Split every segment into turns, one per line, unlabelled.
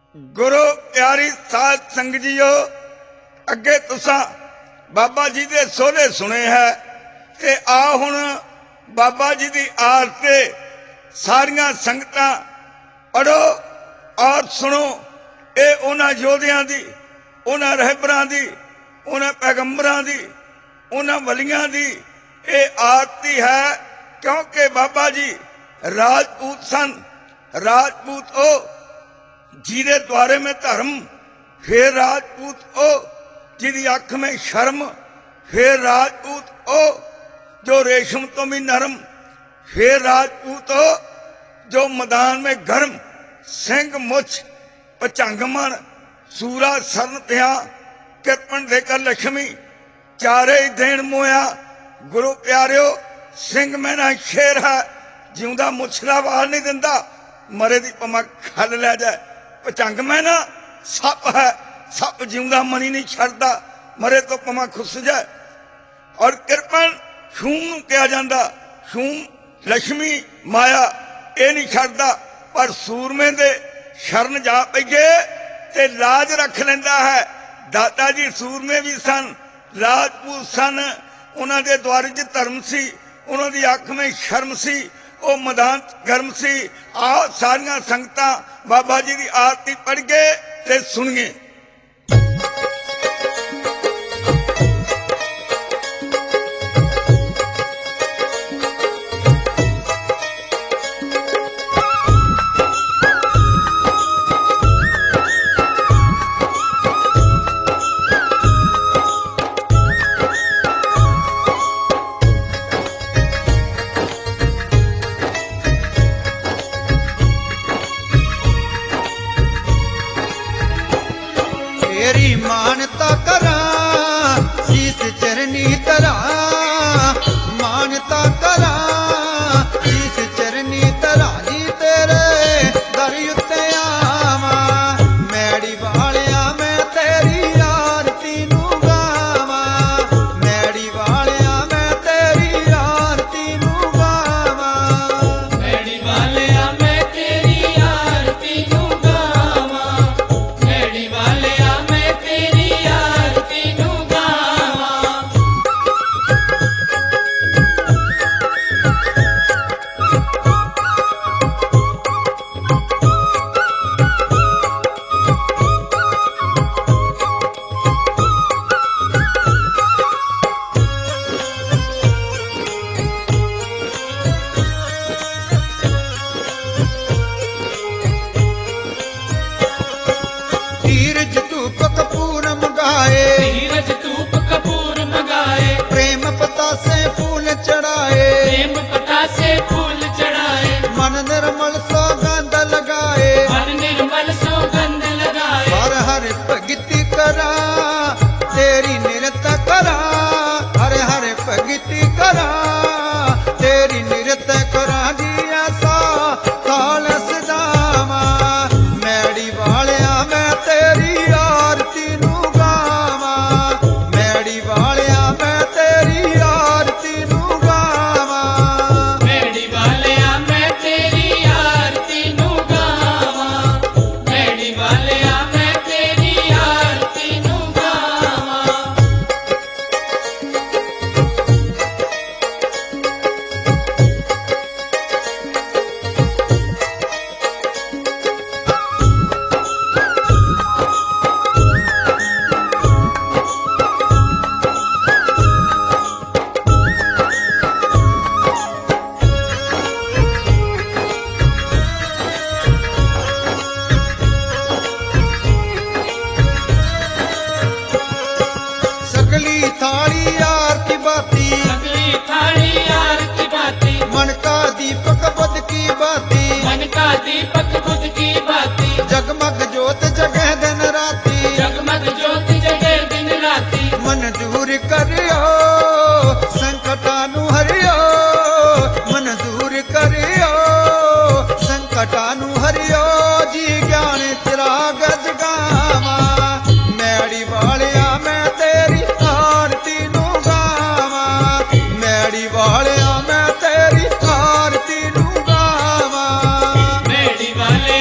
गुरु प्यारी साध संग जीओ, अगे तुसा बाबा जी दे सोहरे सुने है ते आ हुण बाबा जी दी आरत ते सारियां संगतां पढ़ो और सुनो। ये उन्हां योधियां दी, उन्हां रहबरां दी, उन्हां पैगंबरां दी, उन्हां वलियां दी ये आरती है, क्योंकि बाबा जी राजपूत सन। राजपूत ओ जिहदे द्वारे में धर्म, फिर राजपूत ओ जिहदी अख में शर्म, फिर राजपूत ओ जो रेशम तो भी नरम, फिर राजपूत ओ जो मैदान में गर्म, सिंह मुछ पचंग मन, सूरा सरन त्या, कृपण देकर लक्ष्मी, चारे देन मोया। गुरु प्यारिओ सिंह मैना शेर है, जिउंदा मुछला वाल नहीं दिंदा, मरे दी पमा खल लै जाए। पचंग मैना सप है, सप जिउंदा मनी नहीं छड़दा, मरे तो पमा खुस जाए। और कृपण शूम नूं कहा जांदा, शूम लक्ष्मी माया ये नहीं छड़दा, पर सूरमे दे शरण जा पईए ते लाज रख लैंदा है। दादा जी सूरमे भी सन, राजपूत सन, उन्हां दे द्वारे च धर्म सी, उन्हां दी अख में शर्म सी, वो मैदान गर्म सी। आ सारियां संगतां बाबा जी की आरती पढ़ के ते सुनिए।
तेरी मानता करा, शीस चरनी तरा, मानता करा, शीस चरनी तरा जी तेरे दर उत्ते आवा। मैड़ी वालिया मैं तेरी आरती नू गावा, मैड़ी वालिया मैं तेरी आरती नू गावा,
मैड़ी वालिया मैं तेरी आरती नू गावा, मैड़ी वालिया मैं तेरी आरती नू गावा।
धीरज धूप कपूर मंगाए,
धीरज धूप कपूर मंगाए,
प्रेम पता से फूल चढ़ाए,
प्रेम पता से फूल चढ़ाए,
मन निर्मल सौगंध लगाए,
मन निर्मल सौगंध लगाए।
हर हर भगति करा तेरी निरत करा, हर हर भगति करा तेरी निरत करा जी ऐसा काल सजावा। मैड़ी वालिया मैं तेरी आरती नू गावा, मैड़ी वालिया मैं तेरी आरती नू गावा,
मैड़ी वालिया मैं तेरी आरती नू गावा, मैड़ी वालिया मैं तेरी आरती नू गावा।
सकली थाली आरती बाती,
सगली थाली आरती बाती,
मन का दीपक बुध की बाती,
मन का दीपक बुध की बाती,
जगमग जोत जगह दिन राती,
जगमग ज्योति जगे दिन राती।
मन दूर करियो संकटां नू हरियो, मन दूर करियो संकटां नू हरियो जी ज्ञान चिराग जगावा। मैड़ी वालिया मैं तेरी आरती नू गावा, मैड़ी वालिया मैं तेरी आरती नू गावा,
मैड़ी वाले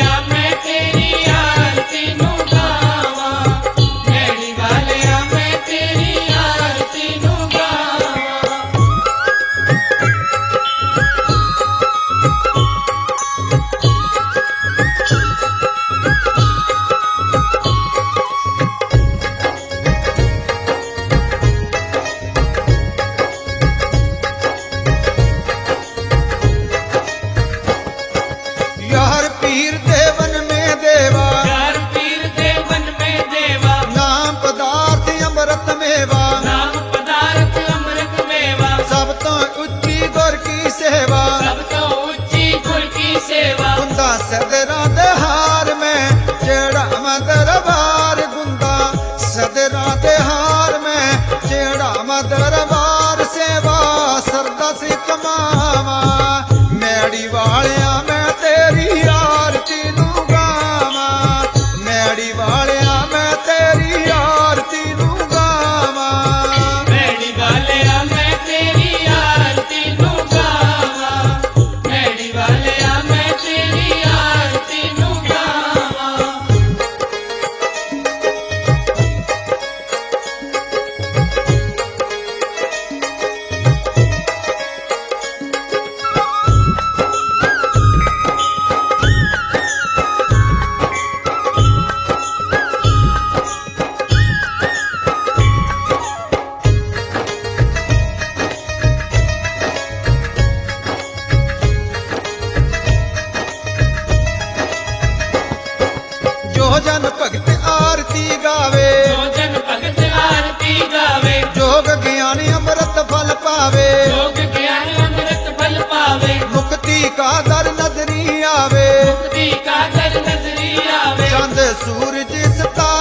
ਜੋ ਜਨ ਭਗਤ ਆਰਤੀ ਗਾਵੇ
ਜੋ ਜਨ ਭਗਤ ਆਰਤੀ ਗਾਵੇ
ਜੋਗ ਗਿਆਨ ਅੰਮ੍ਰਿਤ ਫਲ ਪਾਵੇ
ਜੋਗ ਗਿਆਨ ਅੰਮ੍ਰਿਤ ਫਲ ਪਾਵੇ
ਮੁਕਤੀ ਕਾ ਦਰ ਨਜ਼ਰੀ ਆਵੇ
ਮੁਕਤੀ ਕਾ ਦਰ ਨਜ਼ਰੀ ਆਵੇ
ਚੰਦ ਸੂਰਜ ਸਿਤਾਰੇ